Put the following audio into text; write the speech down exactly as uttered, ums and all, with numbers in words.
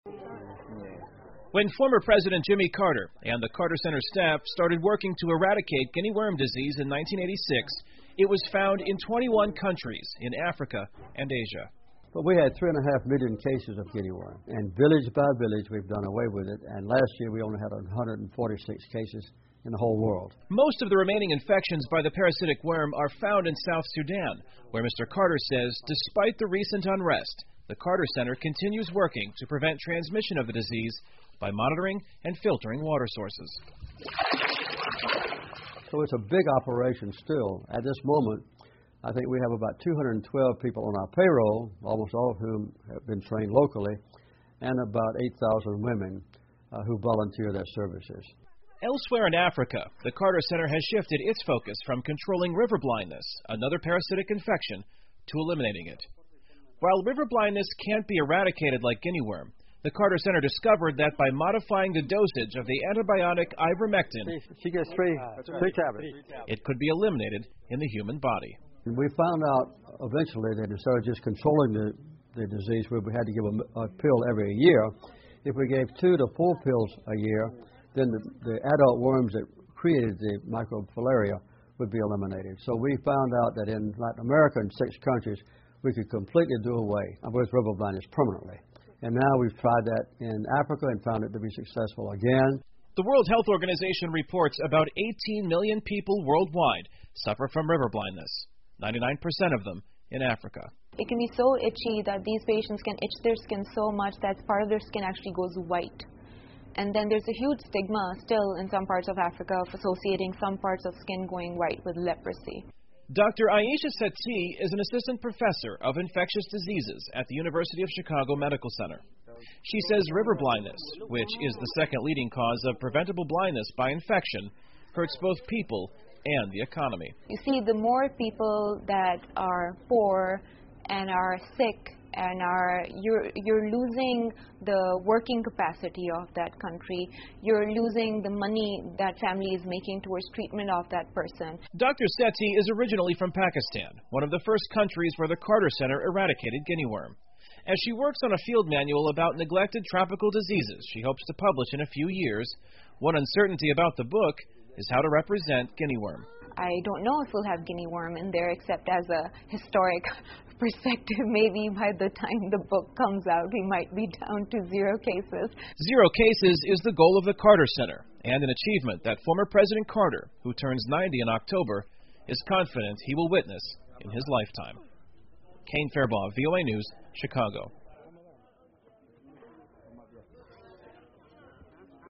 When former President Jimmy Carter and the Carter Center staff started working to eradicate guinea worm disease in nineteen eighty-six, it was found in twenty-one countries in Africa and Asia. But we had three and a half million cases of guinea worm, and village by village we've done away with it, and last year we only had one hundred forty-six cases in the whole world. Most of the remaining infections by the parasitic worm are found in South Sudan, where Mister Carter says despite the recent unrest, the Carter Center continues working to prevent transmission of the disease by monitoring and filtering water sources. So it's a big operation still. At this moment, I think we have about two hundred twelve people on our payroll, almost all of whom have been trained locally, and about eight thousand women uh, who volunteer their services. Elsewhere in Africa, the Carter Center has shifted its focus from controlling river blindness, another parasitic infection, to eliminating it. While river blindness can't be eradicated like guinea worm, the Carter Center discovered that by modifying the dosage of the antibiotic ivermectin, she gets three, three tablets, it could be eliminated in the human body. We found out eventually that instead of just controlling the, the disease, where we had to give a, a pill every year, if we gave two to four pills a year, then the, the adult worms that created the microfilaria would be eliminated. So we found out that in Latin America and six countries, we could completely do away with river blindness permanently. And now we've tried that in Africa and found it to be successful again. The World Health Organization reports about eighteen million people worldwide suffer from river blindness, ninety-nine percent of them in Africa. It can be so itchy that these patients can itch their skin so much that part of their skin actually goes white. And then there's a huge stigma still in some parts of Africa of associating some parts of skin going white with leprosy. Doctor Aisha Sethi is an assistant professor of infectious diseases at the University of Chicago Medical Center. She says river blindness, which is the second leading cause of preventable blindness by infection, hurts both people and the economy. You see, the more people that are poor and are sick and are you're you're losing the working capacity of that country. You're losing the money that family is making towards treatment of that person. Doctor Sethi is originally from Pakistan, one of the first countries where the Carter Center eradicated guinea worm. As she works on a field manual about neglected tropical diseases she hopes to publish in a few years, one uncertainty about the book is how to represent guinea worm. I don't know if we'll have guinea worm in there except as a historic perspective. Maybe by the time the book comes out, we might be down to zero cases. Zero cases is the goal of the Carter Center, and an achievement that former President Carter, who turns ninety in October, is confident he will witness in his lifetime. Kane Fairbaugh, V O A News, Chicago.